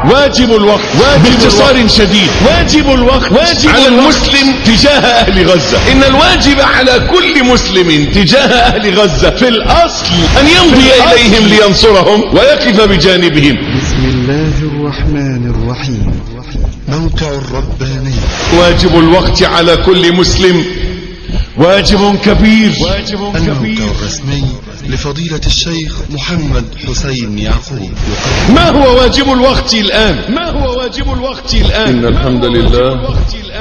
واجب الوقت باختصار شديد. واجب الوقت على المسلم تجاه أهل غزة. إن الواجب على كل مسلم تجاه أهل غزة في الأصل أن يمضي إليهم لينصرهم ويقف بجانبهم. بسم الله الرحمن الرحيم. موقع الرباني. واجب الوقت على كل مسلم واجب كبير. الموقع الرسمي لفضيلة الشيخ محمد حسين يعقوب. ما هو واجب الوقت الآن؟ إن الحمد لله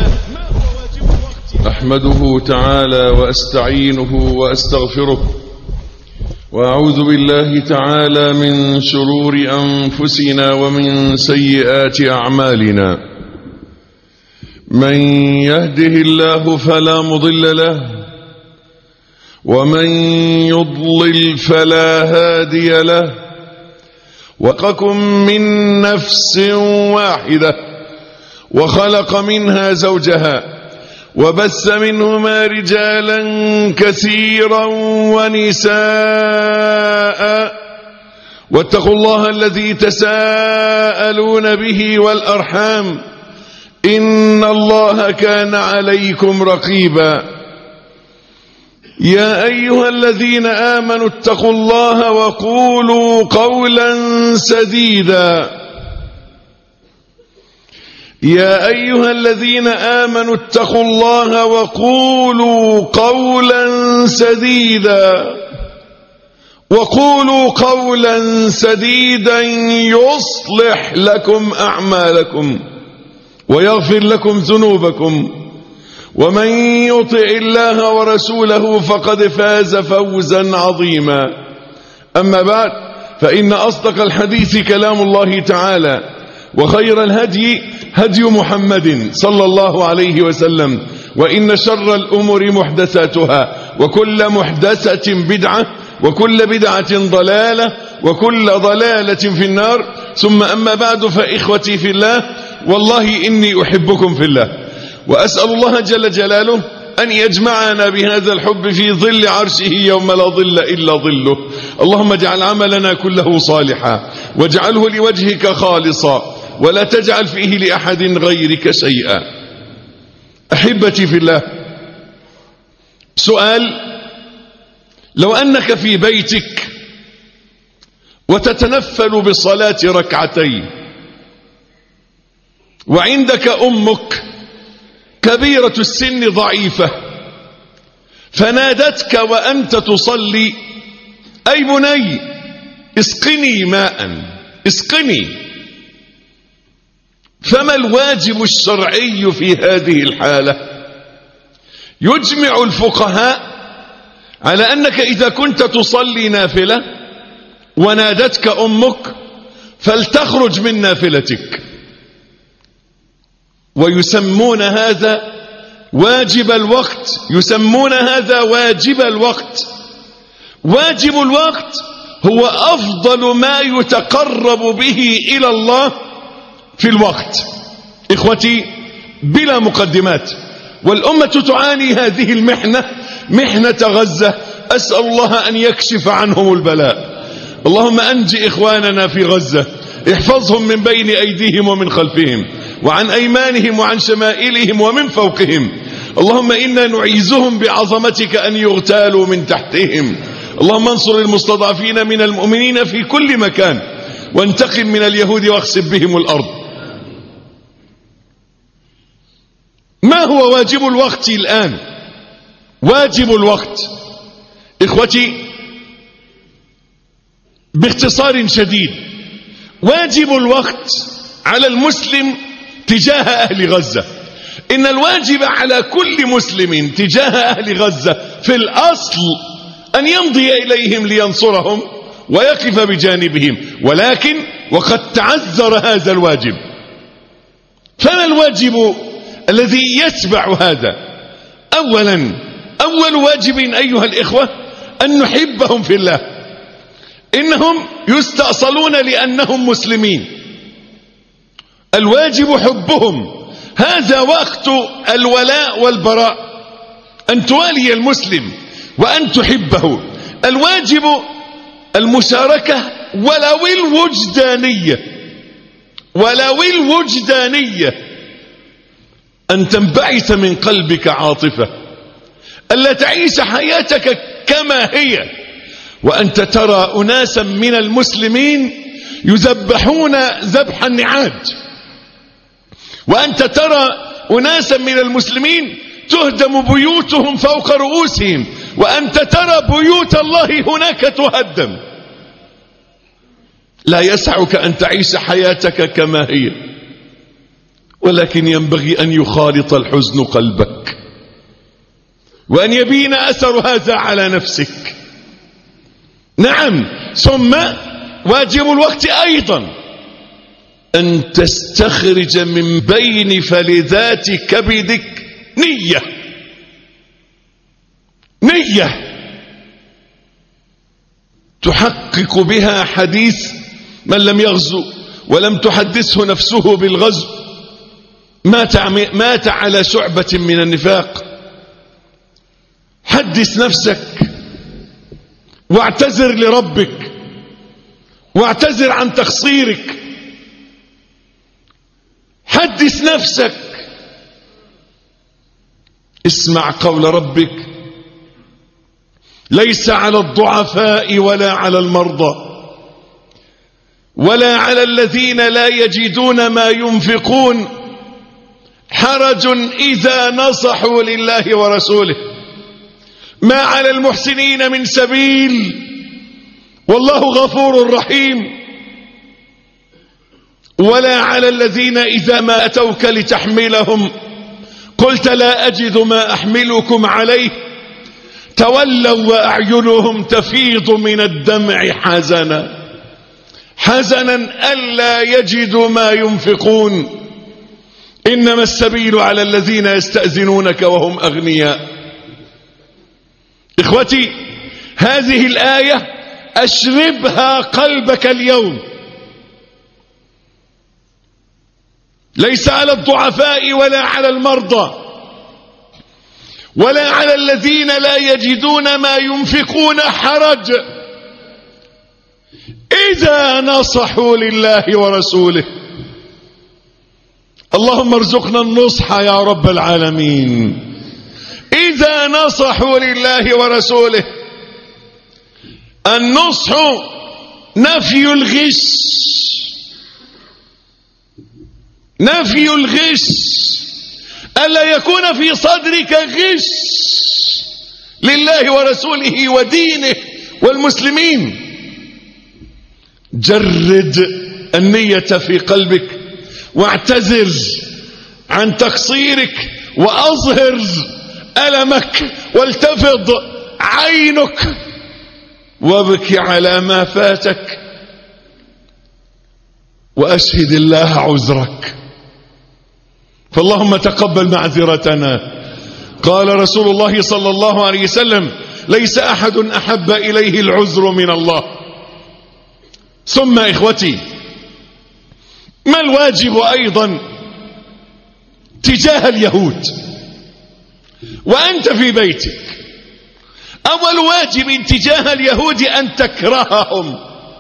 أحمده تعالى وأستعينه وأستغفره، وأعوذ بالله تعالى من شرور أنفسنا ومن سيئات أعمالنا. من يهده الله فلا مضل له، ومن يضلل فلا هادي له. وخلقكم من نفس واحدة وخلق منها زوجها وبث منهما رجالا كثيرا ونساء، واتقوا الله الذي تساءلون به والأرحام، إن الله كان عليكم رقيبا. يا أيها الذين آمنوا اتقوا الله وقولوا قولا سديدا. يا أيها الذين آمنوا اتقوا الله وقولوا قولا سديدا. وقولوا قولا سديدا يصلح لكم أعمالكم ويغفر لكم ذنوبكم، ومن يطع الله ورسوله فقد فاز فوزا عظيما. أما بعد، فإن أصدق الحديث كلام الله تعالى، وخير الهدي هدي محمد صلى الله عليه وسلم، وإن شر الأمور محدثاتها، وكل محدثة بدعة، وكل بدعة ضلالة، وكل ضلالة في النار. ثم أما بعد، فإخوتي في الله، والله إني أحبكم في الله، وأسأل الله جل جلاله أن يجمعنا بهذا الحب في ظل عرشه يوم لا ظل إلا ظله. اللهم اجعل عملنا كله صالحا، واجعله لوجهك خالصا، ولا تجعل فيه لأحد غيرك شيئا. أحبتي في الله، سؤال: لو أنك في بيتك وتتنفل بصلاة ركعتين، وعندك أمك كبيرة السن ضعيفة، فنادتك وأنت تصلي: أي بني اسقني ماء، اسقني. فما الواجب الشرعي في هذه الحالة؟ يجمع الفقهاء على أنك إذا كنت تصلي نافلة ونادتك أمك فلتخرج من نافلتك، ويسمون هذا واجب الوقت. يسمون هذا واجب الوقت. واجب الوقت هو أفضل ما يتقرب به إلى الله في الوقت. إخوتي، بلا مقدمات، والأمة تعاني هذه المحنة، محنة غزة. أسأل الله أن يكشف عنهم البلاء. اللهم أنج إخواننا في غزة، احفظهم من بين أيديهم ومن خلفهم وعن أيمانهم وعن شمائلهم ومن فوقهم. اللهم إنا نعيذهم بعظمتك أن يغتالوا من تحتهم. اللهم انصر المستضعفين من المؤمنين في كل مكان، وانتقم من اليهود واخسف بهم الأرض. ما هو واجب الوقت الآن؟ واجب الوقت إخوتي باختصار شديد، واجب الوقت على المسلم تجاه أهل غزة. إن الواجب على كل مسلم تجاه أهل غزة في الأصل أن يمضي إليهم لينصرهم ويقف بجانبهم، ولكن وقد تعذر هذا الواجب. فما الواجب الذي يتبع هذا؟ أول واجب أيها الإخوة أن نحبهم في الله. إنهم يستأصلون لأنهم مسلمين، الواجب حبهم. هذا وقت الولاء والبراء، أن توالي المسلم وأن تحبه. الواجب المشاركة ولو الوجدانية، ولو الوجدانية، أن تنبعث من قلبك عاطفة، ألا تعيش حياتك كما هي، وأنت ترى أناسا من المسلمين يذبحون ذبح النعاج، وأنت ترى أناسا من المسلمين تهدم بيوتهم فوق رؤوسهم، وأنت ترى بيوت الله هناك تهدم. لا يسعك أن تعيش حياتك كما هي، ولكن ينبغي أن يخالط الحزن قلبك، وأن يبين أثر هذا على نفسك. نعم، ثم واجب الوقت أيضا أن تستخرج من بين فلذات كبدك نية تحقق بها حديث من لم يغزو ولم تحدثه نفسه بالغزو، مات على شعبة من النفاق. حدث نفسك واعتذر لربك، واعتذر عن تقصيرك. حدث نفسك، اسمع قول ربك: ليس على الضعفاء ولا على المرضى ولا على الذين لا يجدون ما ينفقون حرج إذا نصحوا لله ورسوله، ما على المحسنين من سبيل والله غفور رحيم. ولا على الذين إذا ما أتوك لتحملهم قلت لا أجد ما أحملكم عليه تولوا وأعينهم تفيض من الدمع حزنا ألا يجدوا ما ينفقون، إنما السبيل على الذين يستأذنونك وهم أغنياء. إخوتي، هذه الآية أشربها قلبك اليوم. ليس على الضعفاء ولا على المرضى ولا على الذين لا يجدون ما ينفقون حرج إذا نصحوا لله ورسوله. اللهم ارزقنا النصح يا رب العالمين. إذا نصحوا لله ورسوله. النصح نفي الغش، نفي الغش، ألا يكون في صدرك غش لله ورسوله ودينه والمسلمين. جرد النية في قلبك، واعتذر عن تقصيرك، وأظهر ألمك، والتفض عينك، وابكي على ما فاتك، وأشهد الله عذرك. فاللهم تقبل معذرتنا. قال رسول الله صلى الله عليه وسلم: ليس أحد أحب إليه العذر من الله. ثم إخوتي، ما الواجب أيضا تجاه اليهود وأنت في بيتك؟ أول واجب تجاه اليهود أن تكرههم،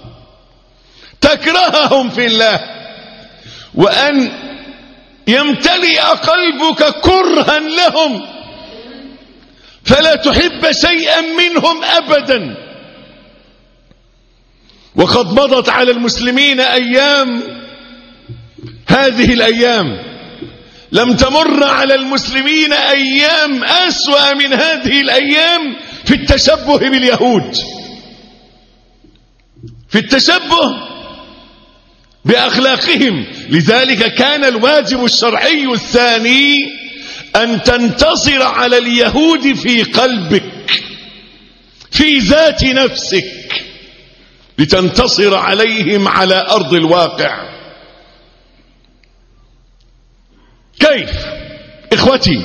تكرههم في الله، وأن يمتلئ قلبك كرها لهم، فلا تحب شيئا منهم أبدا. وقد مضت على المسلمين أيام، هذه الأيام لم تمر على المسلمين أيام أسوأ من هذه الأيام في التشبه باليهود، في التشبه بأخلاقهم. لذلك كان الواجب الشرعي الثاني أن تنتصر على اليهود في قلبك، في ذات نفسك، لتنتصر عليهم على أرض الواقع. كيف؟ إخوتي،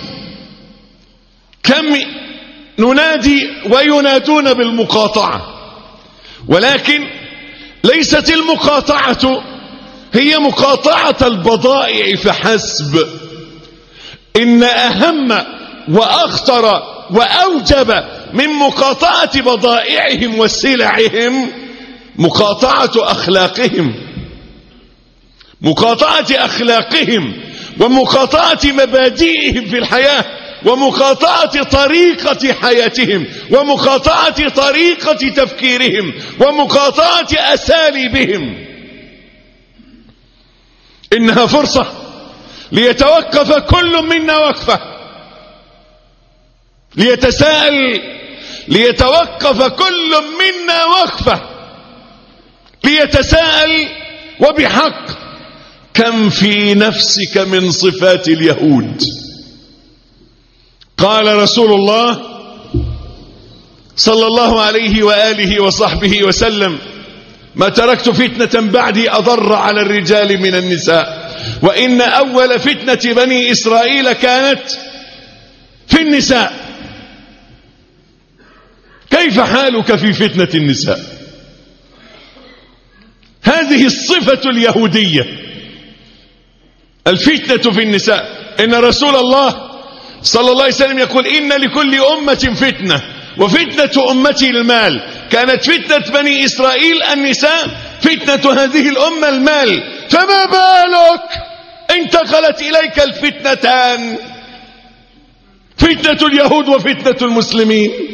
كم ننادي وينادون بالمقاطعة، ولكن ليست المقاطعة هي مقاطعة البضائع فحسب. إن أهم وأخطر وأوجب من مقاطعة بضائعهم وسلعهم مقاطعة أخلاقهم، مقاطعة أخلاقهم ومقاطعة مبادئهم في الحياة ومقاطعة طريقة حياتهم ومقاطعة طريقة تفكيرهم ومقاطعة أساليبهم. إنها فرصة ليتوقف كل منا وقفة، ليتساءل، ليتوقف كل منا وقفة، ليتساءل وبحق: كم في نفسك من صفات اليهود؟ قال رسول الله صلى الله عليه وآله وصحبه وسلم: ما تركت فتنة بعدي أضر على الرجال من النساء، وإن أول فتنة بني إسرائيل كانت في النساء. كيف حالك في فتنة النساء؟ هذه الصفة اليهودية، الفتنة في النساء. إن رسول الله صلى الله عليه وسلم يقول: إن لكل أمة فتنة وفتنة أمتي المال. كانت فتنة بني إسرائيل النساء، فتنة هذه الأمة المال، فما بالك انتقلت إليك الفتنتان، فتنة اليهود وفتنة المسلمين.